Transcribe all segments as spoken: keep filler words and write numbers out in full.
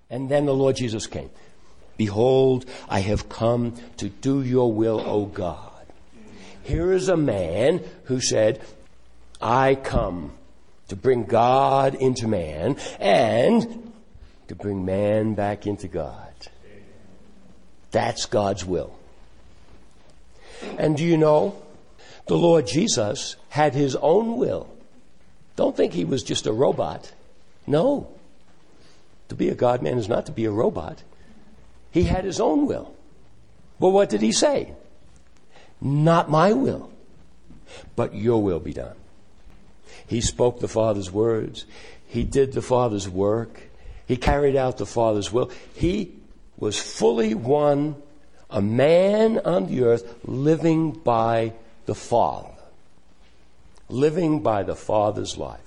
And then the Lord Jesus came. Behold, I have come to do your will, O God. Here is a man who said, I come to bring God into man and to bring man back into God. That's God's will. And do you know, the Lord Jesus had his own will. Don't think he was just a robot. No. To be a God-man is not to be a robot. He had his own will. But what did he say? Not my will, but your will be done. He spoke the Father's words. He did the Father's work. He carried out the Father's will. He was fully one, a man on the earth, living by the Father. Living by the Father's life.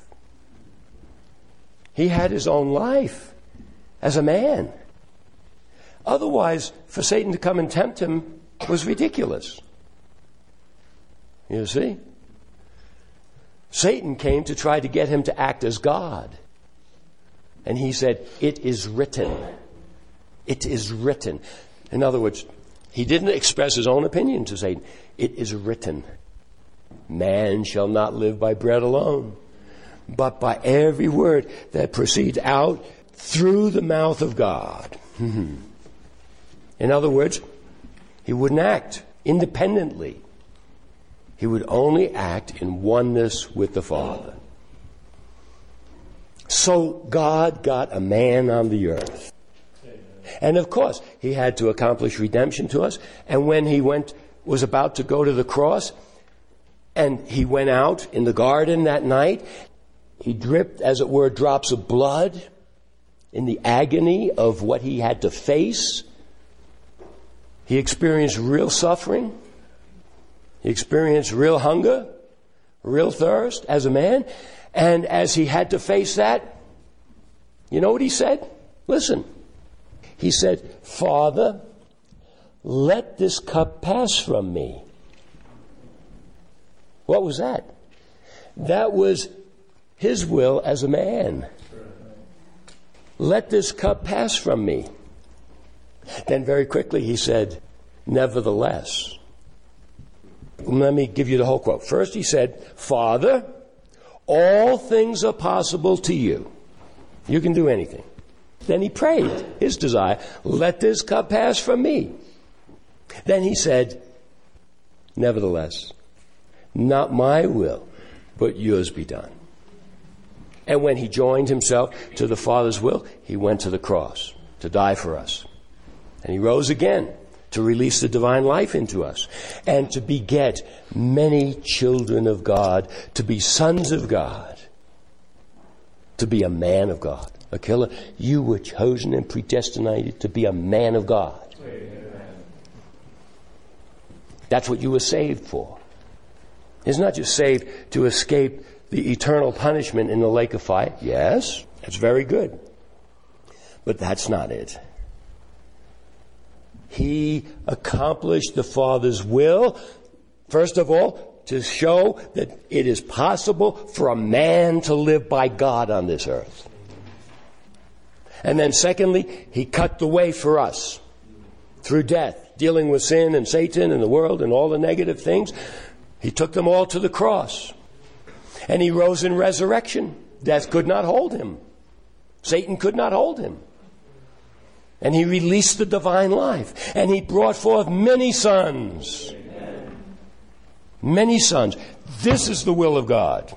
He had his own life as a man. Otherwise, for Satan to come and tempt him was ridiculous. You see? Satan came to try to get him to act as God. And he said, it is written. It is written. In other words, he didn't express his own opinion to Satan. It is written. Man shall not live by bread alone, but by every word that proceeds out through the mouth of God. In other words, he wouldn't act independently. He would only act in oneness with the Father. So God got a man on the earth. And of course, he had to accomplish redemption to us. And when he went, was about to go to the cross, and he went out in the garden that night, he dripped, as it were, drops of blood in the agony of what he had to face. He experienced real suffering. He experienced real hunger, real thirst as a man. And as he had to face that, you know what he said? Listen. He said, Father, let this cup pass from me. What was that? That was his will as a man. Let this cup pass from me. Then very quickly he said, nevertheless. Let me give you the whole quote. First he said, Father, all things are possible to you. You can do anything. Then he prayed his desire, let this cup pass from me. Then he said, nevertheless, not my will, but yours be done. And when he joined himself to the Father's will, he went to the cross to die for us. And he rose again to release the divine life into us and to beget many children of God, to be sons of God, to be a man of God. Aquila, you were chosen and predestinated to be a man of God. That's what you were saved for. It's not just saved to escape the eternal punishment in the lake of fire. Yes, that's very good. But that's not it. He accomplished the Father's will, first of all, to show that it is possible for a man to live by God on this earth. And then secondly, he cut the way for us through death, dealing with sin and Satan and the world and all the negative things. He took them all to the cross. And he rose in resurrection. Death could not hold him. Satan could not hold him. And he released the divine life. And he brought forth many sons. Amen. Many sons. This is the will of God.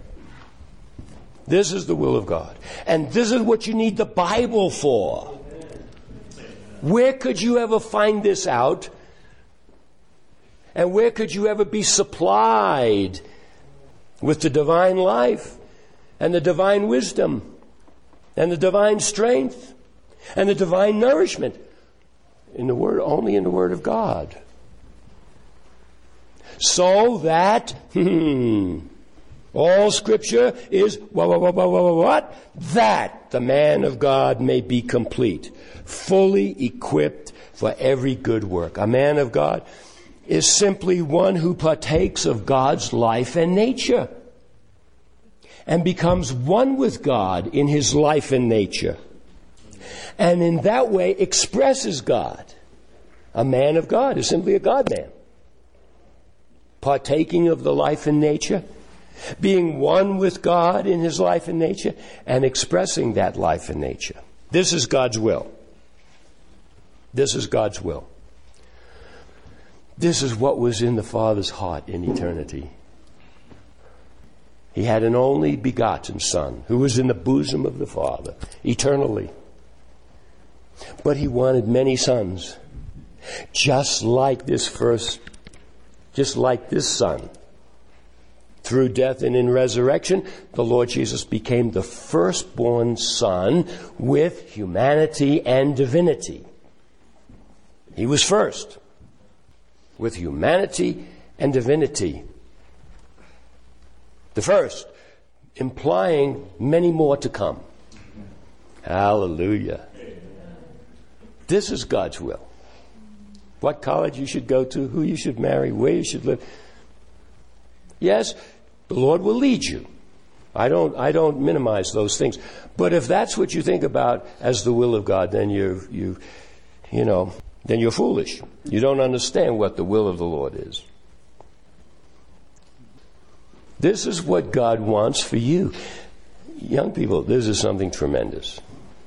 This is the will of God. And this is what you need the Bible for. Where could you ever find this out? And where could you ever be supplied with the divine life and the divine wisdom and the divine strength and the divine nourishment? In the Word, only in the Word of God. So that hmm, all Scripture is what, what, what, what, what? That the man of God may be complete, fully equipped for every good work. A man of God is simply one who partakes of God's life and nature and becomes one with God in his life and nature. and in that way expresses God. A man of God is simply a God-man. Partaking of the life and nature, being one with God in his life and nature, and expressing that life and nature. This is God's will. This is God's will. This is what was in the Father's heart in eternity. He had an only begotten Son who was in the bosom of the Father eternally. But he wanted many sons, just like this first, just like this Son. Through death and in resurrection, the Lord Jesus became the firstborn Son with humanity and divinity. He was first, with humanity and divinity. The first, implying many more to come. Hallelujah. This is God's will. What college you should go to, who you should marry, where you should live. Yes, the Lord will lead you. I don't, I don't minimize those things. But if that's what you think about as the will of God, then you're, you, you know, then you're foolish. You don't understand what the will of the Lord is. This is what God wants for you. Young people, this is something tremendous.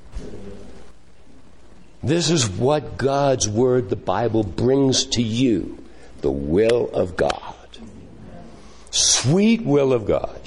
This is what God's Word, the Bible, brings to you. The will of God. Sweet will of God.